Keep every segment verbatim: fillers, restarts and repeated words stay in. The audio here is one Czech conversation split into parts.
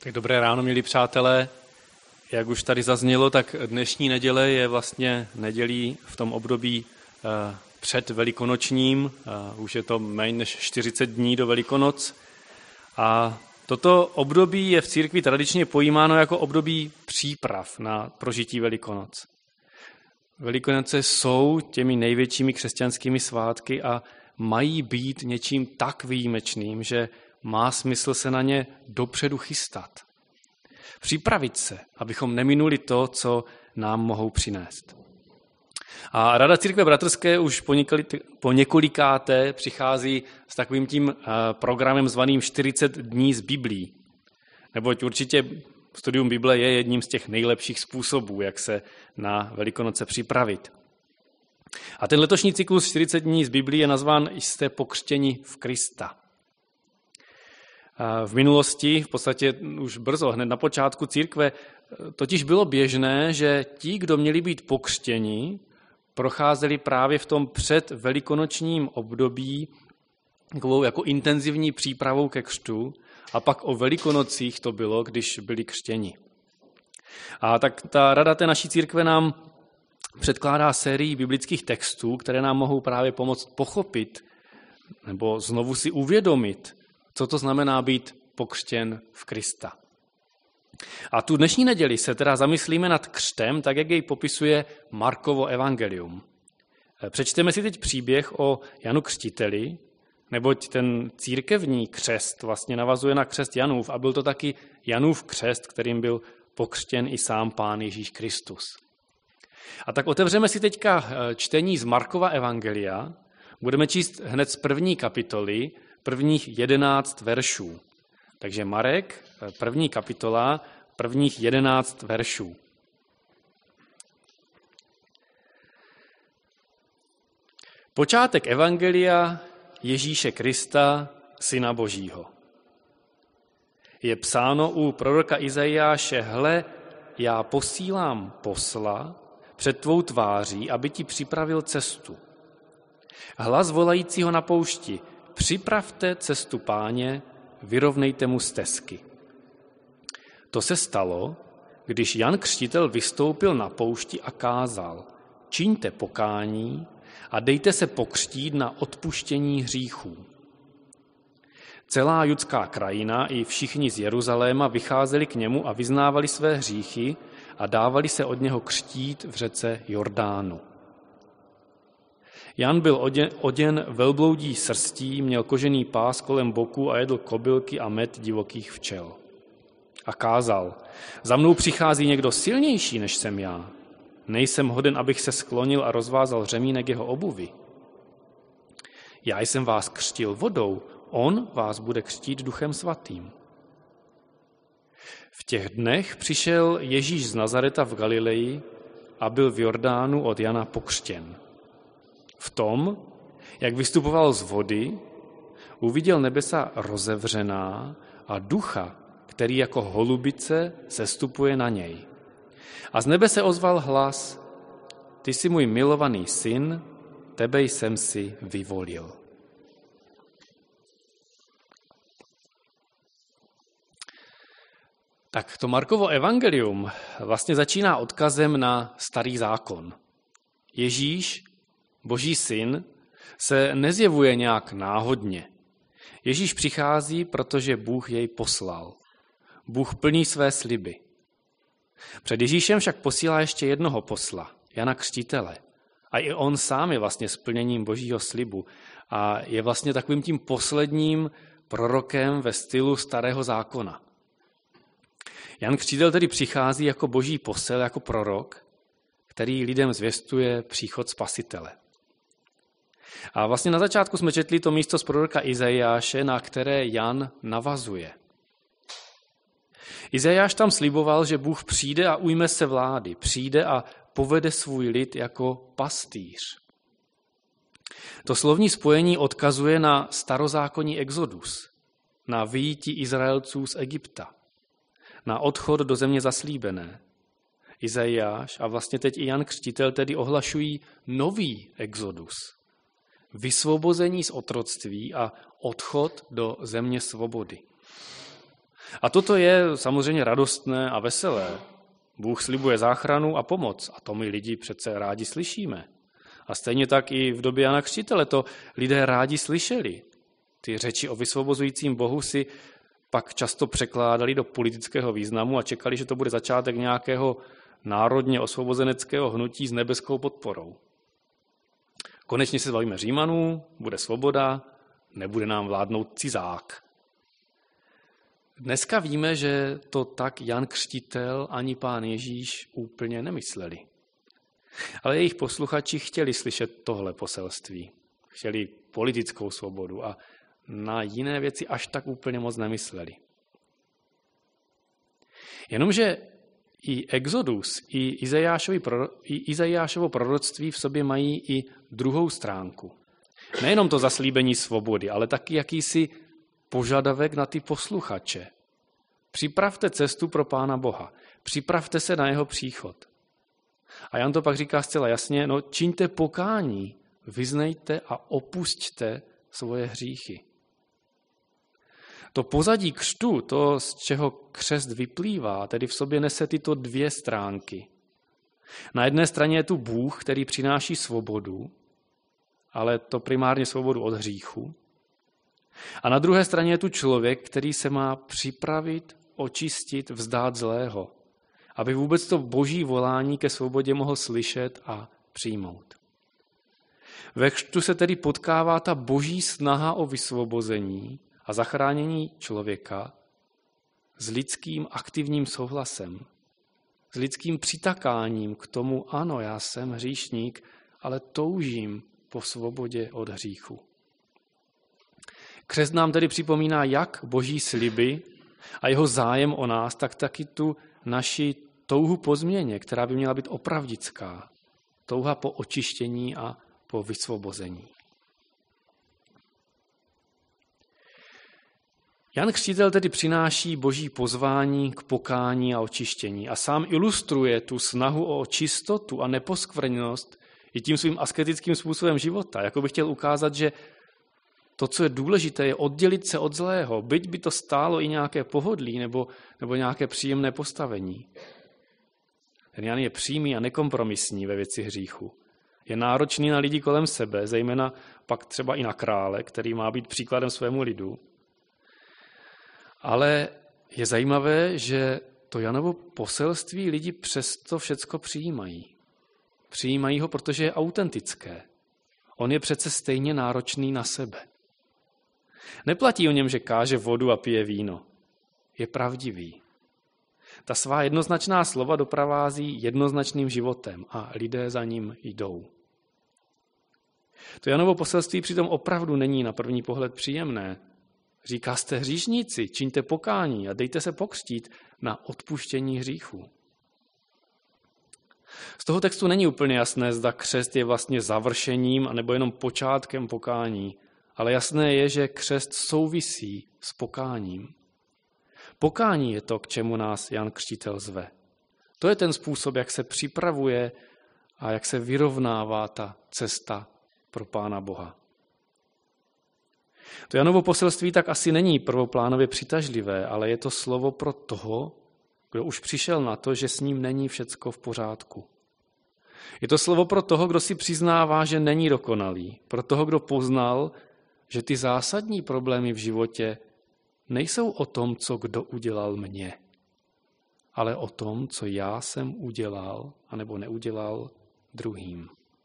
Tak dobré ráno, milí přátelé. Jak už tady zaznělo, tak dnešní neděle je vlastně nedělí v tom období před velikonočním. Už je to méně než čtyřicet dní do Velikonoc. A toto období je v církvi tradičně pojímáno jako období příprav na prožití Velikonoc. Velikonoce jsou těmi největšími křesťanskými svátky a mají být něčím tak výjimečným, že má smysl se na ně dopředu chystat. Připravit se, abychom neminuli to, co nám mohou přinést. A Rada církve bratrské už po několikáté přichází s takovým tím programem zvaným čtyřicet dní z Biblí. Neboť určitě studium Bible je jedním z těch nejlepších způsobů, jak se na Velikonoce připravit. A ten letošní cyklus čtyřicet dní z Biblí je nazván Jste pokřtěni v Krista. V minulosti, v podstatě už brzo, hned na počátku církve, totiž bylo běžné, že ti, kdo měli být pokřtěni, procházeli právě v tom předvelikonočním období takovou jako intenzivní přípravou ke křtu a pak o Velikonocích to bylo, když byli křtěni. A tak ta rada té naší církve nám předkládá sérii biblických textů, které nám mohou právě pomoct pochopit nebo znovu si uvědomit, co to znamená být pokřtěn v Krista. A tu dnešní neděli se teda zamyslíme nad křtem, tak jak jej popisuje Markovo evangelium. Přečteme si teď příběh o Janu Křtiteli, neboť ten církevní křest vlastně navazuje na křest Janův a byl to taky Janův křest, kterým byl pokřtěn i sám Pán Ježíš Kristus. A tak otevřeme si teďka čtení z Markova evangelia, budeme číst hned z první kapitoly, prvních jedenáct veršů. Takže Marek, první kapitola, prvních jedenáct veršů. Počátek evangelia Ježíše Krista, Syna Božího. Je psáno u proroka Izajáše: Hle, já posílám posla před tvou tváří, aby ti připravil cestu. Hlas volajícího na poušti: Připravte cestu Páně, vyrovnejte mu stezky. To se stalo, když Jan Křtitel vystoupil na poušti a kázal: Čiňte pokání a dejte se pokřtít na odpuštění hříchů. Celá judská krajina i všichni z Jeruzaléma vycházeli k němu a vyznávali své hříchy a dávali se od něho křtít v řece Jordánu. Jan byl oděn, oděn velbloudí srstí, měl kožený pás kolem boku a jedl kobylky a med divokých včel. A kázal: Za mnou přichází někdo silnější, než jsem já. Nejsem hoden, abych se sklonil a rozvázal řemínek jeho obuvi. Já jsem vás křtil vodou, on vás bude křtít Duchem Svatým. V těch dnech přišel Ježíš z Nazareta v Galileji a byl v Jordánu od Jana pokřtěn. V tom, jak vystupoval z vody, uviděl nebesa rozevřená a ducha, který jako holubice sestupuje na něj. A z nebe se ozval hlas: Ty jsi můj milovaný syn, tebe jsem si vyvolil. Tak to Markovo evangelium vlastně začíná odkazem na Starý zákon. Ježíš, Boží syn, se nezjevuje nějak náhodně. Ježíš přichází, protože Bůh jej poslal. Bůh plní své sliby. Před Ježíšem však posílá ještě jednoho posla, Jana Křtitele. A i on sám je vlastně splněním Božího slibu a je vlastně takovým tím posledním prorokem ve stylu Starého zákona. Jan Křtitel tedy přichází jako Boží posel, jako prorok, který lidem zvěstuje příchod Spasitele. A vlastně na začátku jsme četli to místo z proroka Izajáše, na které Jan navazuje. Izajáš tam sliboval, že Bůh přijde a ujme se vlády, přijde a povede svůj lid jako pastýř. To slovní spojení odkazuje na starozákonní exodus, na vyjití Izraelců z Egypta, na odchod do země zaslíbené. Izajáš a vlastně teď i Jan Křtitel tedy ohlašují nový exodus, vysvobození z otroctví a odchod do země svobody. A toto je samozřejmě radostné a veselé. Bůh slibuje záchranu a pomoc a to my lidi přece rádi slyšíme. A stejně tak i v době Jana Křtitele to lidé rádi slyšeli. Ty řeči o vysvobozujícím Bohu si pak často překládali do politického významu a čekali, že to bude začátek nějakého národně osvobozeneckého hnutí s nebeskou podporou. Konečně se zbavíme Římanů, bude svoboda, nebude nám vládnout cizák. Dneska víme, že to tak Jan Křtitel ani Pán Ježíš úplně nemysleli. Ale jejich posluchači chtěli slyšet tohle poselství. Chtěli politickou svobodu a na jiné věci až tak úplně moc nemysleli. Jenomže i Exodus, i Izajášovo proroctví v sobě mají i druhou stránku. Nejenom to zaslíbení svobody, ale taky jakýsi požadavek na ty posluchače. Připravte cestu pro Pána Boha. Připravte se na jeho příchod. A Jan to pak říká zcela jasně, no čiňte pokání, vyznejte a opusťte svoje hříchy. To pozadí křtu, to, z čeho křest vyplývá, tedy v sobě nese tyto dvě stránky. Na jedné straně je tu Bůh, který přináší svobodu, ale to primárně svobodu od hříchu. A na druhé straně je tu člověk, který se má připravit, očistit, vzdát zlého, aby vůbec to boží volání ke svobodě mohl slyšet a přijmout. Ve křtu se tedy potkává ta boží snaha o vysvobození a zachránění člověka s lidským aktivním souhlasem, s lidským přitakáním k tomu, ano, já jsem hříšník, ale toužím po svobodě od hříchu. Křest nám tedy připomíná jak boží sliby a jeho zájem o nás, tak taky tu naši touhu po změně, která by měla být opravdická. Touha po očištění a po vysvobození. Jan Křtitel tedy přináší boží pozvání k pokání a očištění a sám ilustruje tu snahu o čistotu a neposkvrněnost i tím svým asketickým způsobem života. Jako by chtěl ukázat, že to, co je důležité, je oddělit se od zlého, byť by to stálo i nějaké pohodlí nebo, nebo nějaké příjemné postavení. Ten Jan je přímý a nekompromisní ve věci hříchu. Je náročný na lidi kolem sebe, zejména pak třeba i na krále, který má být příkladem svému lidu. Ale je zajímavé, že to Janovo poselství lidi přesto všecko přijímají. Přijímají ho, protože je autentické. On je přece stejně náročný na sebe. Neplatí o něm, že káže vodu a pije víno. Je pravdivý. Ta svá jednoznačná slova doprovází jednoznačným životem a lidé za ním jdou. To Janovo poselství přitom opravdu není na první pohled příjemné. Říká, jste hříšníci, čiňte pokání a dejte se pokřtít na odpuštění hříchů. Z toho textu není úplně jasné, zda křest je vlastně završením anebo jenom počátkem pokání, ale jasné je, že křest souvisí s pokáním. Pokání je to, k čemu nás Jan Křtitel zve. To je ten způsob, jak se připravuje a jak se vyrovnává ta cesta pro Pána Boha. To Janovo poselství tak asi není prvoplánově přitažlivé, ale je to slovo pro toho, kdo už přišel na to, že s ním není všecko v pořádku. Je to slovo pro toho, kdo si přiznává, že není dokonalý, pro toho, kdo poznal, že ty zásadní problémy v životě nejsou o tom, co kdo udělal mně, ale o tom, co já jsem udělal anebo neudělal druhým.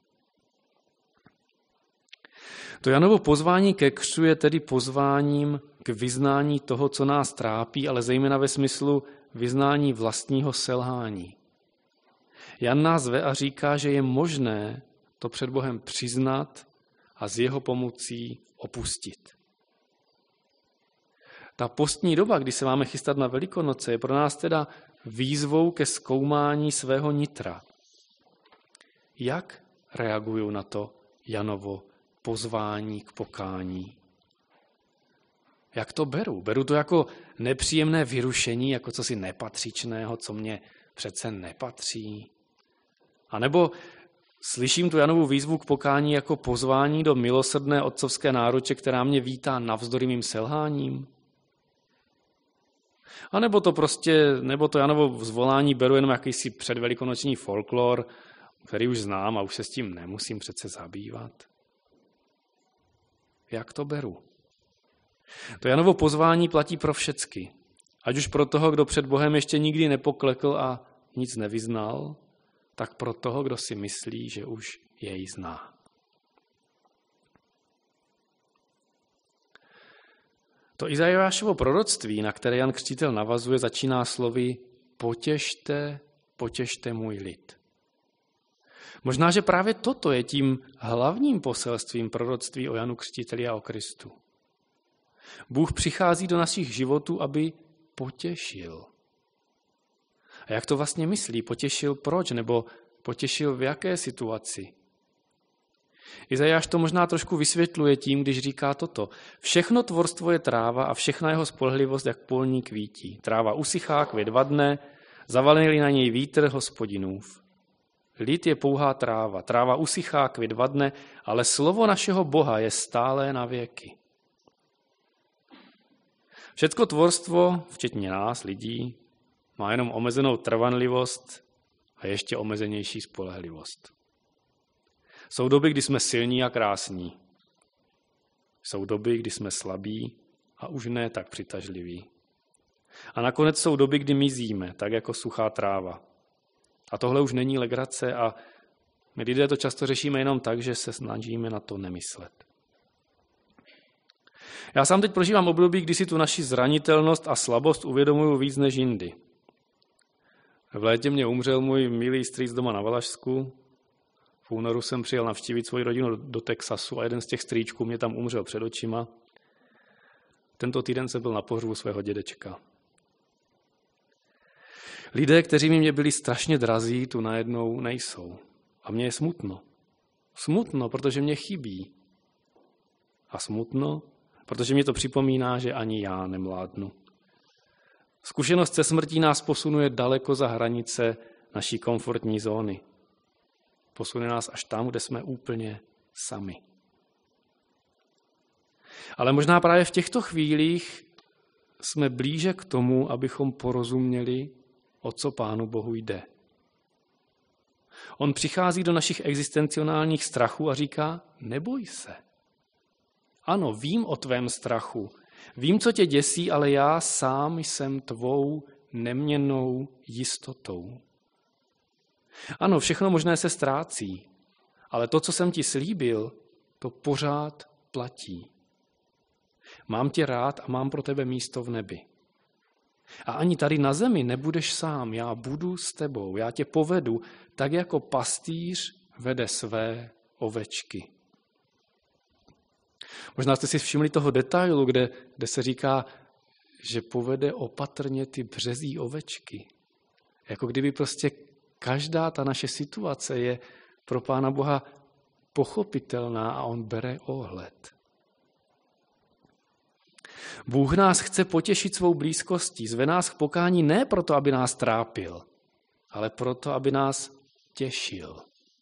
To Janovo pozvání ke křtu je tedy pozváním k vyznání toho, co nás trápí, ale zejména ve smyslu vyznání vlastního selhání. Jan nás zve a říká, že je možné to před Bohem přiznat a s jeho pomocí opustit. Ta postní doba, kdy se máme chystat na Velikonoce, je pro nás teda výzvou ke zkoumání svého nitra. Jak reaguju na to Janovo pozvání k pokání? Jak to beru? Beru to jako nepříjemné vyrušení, jako cosi nepatřičného, co mě přece nepatří? A nebo slyším tu Janovu výzvu k pokání jako pozvání do milosrdné otcovské náruče, která mě vítá navzdory mým selháním? A nebo to prostě, nebo to Janovo zvolání beru jenom jakýsi předvelikonoční folklor, který už znám a už se s tím nemusím přece zabývat. Jak to beru? To Janovo pozvání platí pro všecky. Ať už pro toho, kdo před Bohem ještě nikdy nepoklekl a nic nevyznal, tak pro toho, kdo si myslí, že už jej zná. To Izajášovo proroctví, na které Jan Křtitel navazuje, začíná slovy potěšte, potěšte můj lid. Možná, že právě toto je tím hlavním poselstvím proroctví o Janu Křtiteli a o Kristu. Bůh přichází do našich životů, aby potěšil. A jak to vlastně myslí? Potěšil proč? Nebo potěšil v jaké situaci? Izajáš to možná trošku vysvětluje tím, když říká toto. Všechno tvorstvo je tráva a všechna jeho spolehlivost jak polní kvítí. Tráva usychá, květ vadne, zavalený na něj vítr Hospodinův. Lid je pouhá tráva, tráva usychá, květ vadne, ale slovo našeho Boha je stálé na věky. Všecko tvorstvo, včetně nás, lidí, má jenom omezenou trvanlivost a ještě omezenější spolehlivost. Jsou doby, kdy jsme silní a krásní. Jsou doby, kdy jsme slabí a už ne tak přitažliví. A nakonec jsou doby, kdy mizíme, tak jako suchá tráva. A tohle už není legrace a my lidé to často řešíme jenom tak, že se snažíme na to nemyslet. Já sám teď prožívám období, kdy si tu naši zranitelnost a slabost uvědomuju víc než jindy. V létě mě umřel můj milý strýc doma na Valašsku. V únoru jsem přijel navštívit svoji rodinu do Texasu a jeden z těch strýčků mě tam umřel před očima. Tento týden jsem byl na pohřbu svého dědečka. Lidé, kteří mi mě byli strašně drazí, tu najednou nejsou. A mně je smutno. Smutno, protože mě chybí. A smutno, protože mě to připomíná, že ani já nemládnu. Zkušenost se smrtí nás posunuje daleko za hranice naší komfortní zóny. Posune nás až tam, kde jsme úplně sami. Ale možná právě v těchto chvílích jsme blíže k tomu, abychom porozuměli, o co Pánu Bohu jde. On přichází do našich existenciálních strachů a říká, neboj se. Ano, vím o tvém strachu, vím, co tě děsí, ale já sám jsem tvou neměnnou jistotou. Ano, všechno možné se ztrácí, ale to, co jsem ti slíbil, to pořád platí. Mám tě rád a mám pro tebe místo v nebi. A ani tady na zemi nebudeš sám, já budu s tebou, já tě povedu, tak jako pastýř vede své ovečky. Možná jste si všimli toho detailu, kde, kde se říká, že povede opatrně ty březí ovečky. Jako kdyby prostě každá ta naše situace je pro Pána Boha pochopitelná a on bere ohled. Bůh nás chce potěšit svou blízkostí, zve nás k pokání ne proto, aby nás trápil, ale proto, aby nás těšil.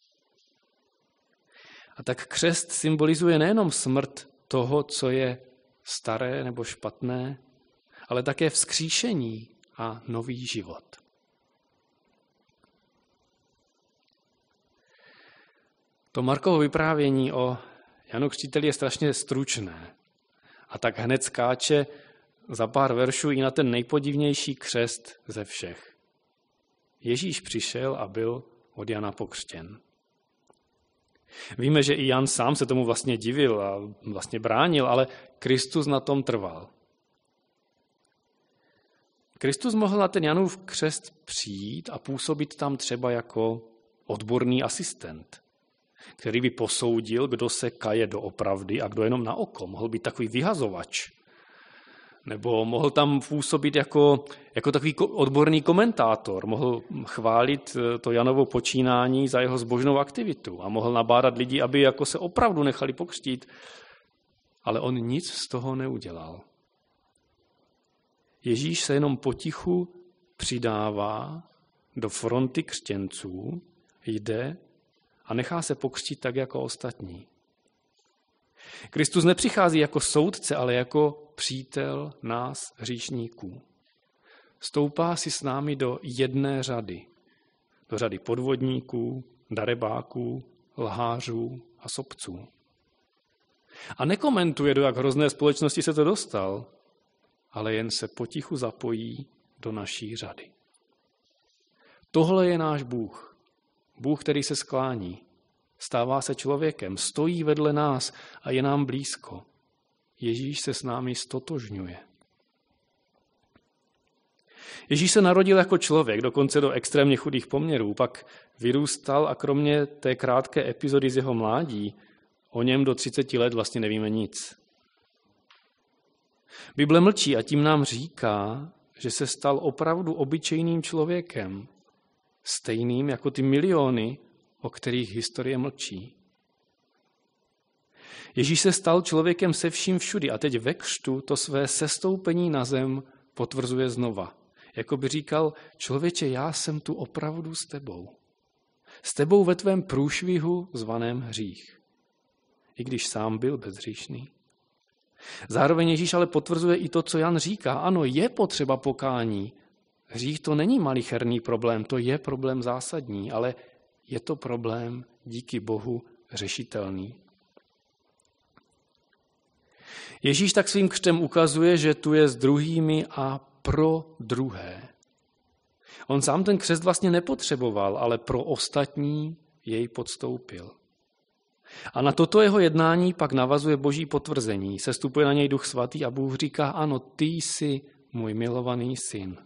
A tak křest symbolizuje nejenom smrt toho, co je staré nebo špatné, ale také vzkříšení a nový život. To Markovo vyprávění o Janu Křtiteli je strašně stručné a tak hned skáče za pár veršů i na ten nejpodivnější křest ze všech. Ježíš přišel a byl od Jana pokřtěn. Víme, že i Jan sám se tomu vlastně divil a vlastně bránil, ale Kristus na tom trval. Kristus mohl na ten Janův křest přijít a působit tam třeba jako odborný asistent, který by posoudil, kdo se kaje doopravdy a kdo jenom na oko. Mohl být takový vyhazovač. Nebo mohl tam působit jako, jako takový odborný komentátor. Mohl chválit to Janovo počínání za jeho zbožnou aktivitu a mohl nabádat lidi, aby jako se opravdu nechali pokřtít. Ale on nic z toho neudělal. Ježíš se jenom potichu přidává do fronty křtěnců, jde a nechá se pokřtít tak jako ostatní. Kristus nepřichází jako soudce, ale jako přítel nás hříšníků. stoupá si s námi do jedné řady. Do řady podvodníků, darebáků, lhářů a sobců. A nekomentuje, do jak hrozné společnosti se to dostal, ale jen se potichu zapojí do naší řady. Tohle je náš Bůh. Bůh, který se sklání. Stává se člověkem, stojí vedle nás a je nám blízko. Ježíš se s námi stotožňuje. Ježíš se narodil jako člověk, dokonce do extrémně chudých poměrů, pak vyrůstal a kromě té krátké epizody z jeho mládí o něm do třiceti let vlastně nevíme nic. Bible mlčí a tím nám říká, že se stal opravdu obyčejným člověkem, stejným jako ty miliony, o kterých historie mlčí. Ježíš se stal člověkem se vším všudy a teď ve křtu to své sestoupení na zem potvrzuje znova. Jako by říkal, člověče, já jsem tu opravdu s tebou. S tebou ve tvém průšvihu zvaném hřích. I když sám byl bezhříšný. Zároveň Ježíš ale potvrzuje i to, co Jan říká. Ano, je potřeba pokání. Hřích to není malicherný problém, to je problém zásadní, ale je to problém díky Bohu řešitelný. Ježíš tak svým křtem ukazuje, že tu je s druhými a pro druhé. On sám ten křest vlastně nepotřeboval, ale pro ostatní jej podstoupil. A na toto jeho jednání pak navazuje boží potvrzení. Sestupuje na něj Duch Svatý a Bůh říká, ano, ty jsi můj milovaný syn.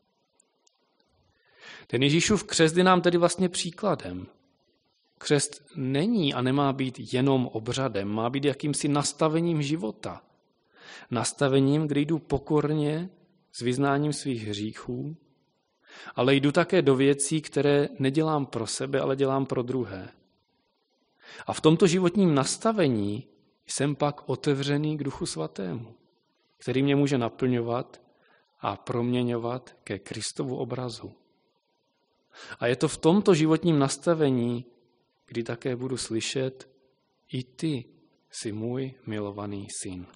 Ten Ježíšův křest je nám tedy vlastně příkladem. Křest není a nemá být jenom obřadem, má být jakýmsi nastavením života. Nastavením, kdy jdu pokorně s vyznáním svých hříchů, ale jdu také do věcí, které nedělám pro sebe, ale dělám pro druhé. A v tomto životním nastavení jsem pak otevřený k Duchu Svatému, který mě může naplňovat a proměňovat ke Kristovu obrazu. A je to v tomto životním nastavení, kdy také budu slyšet, i ty jsi můj milovaný syn.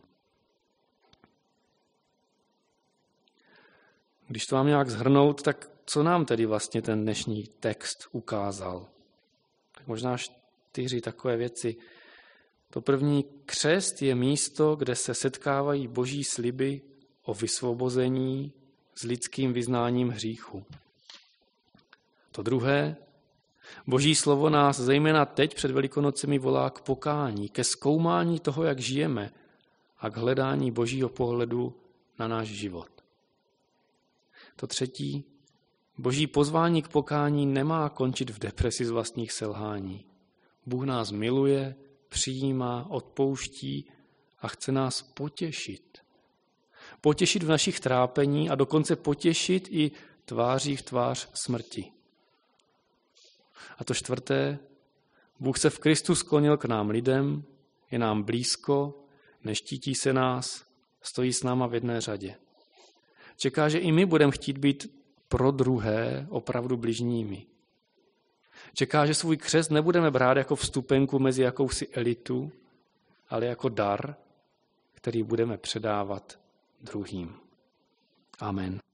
Když to mám nějak shrnout, tak co nám tedy vlastně ten dnešní text ukázal? Tak možná čtyři takové věci. To první, křest je místo, kde se setkávají boží sliby o vysvobození s lidským vyznáním hříchu. To druhé, boží slovo nás zejména teď před Velikonocemi volá k pokání, ke zkoumání toho, jak žijeme a k hledání božího pohledu na náš život. To třetí, boží pozvání k pokání nemá končit v depresi z vlastních selhání. Bůh nás miluje, přijímá, odpouští a chce nás potěšit. Potěšit v našich trápení a dokonce potěšit i tváří v tvář smrti. A to čtvrté, Bůh se v Kristu sklonil k nám lidem, je nám blízko, neštítí se nás, stojí s náma v jedné řadě. Čeká, že i my budeme chtít být pro druhé opravdu bližními. Čeká, že svůj křest nebudeme brát jako vstupenku mezi jakousi elitu, ale jako dar, který budeme předávat druhým. Amen.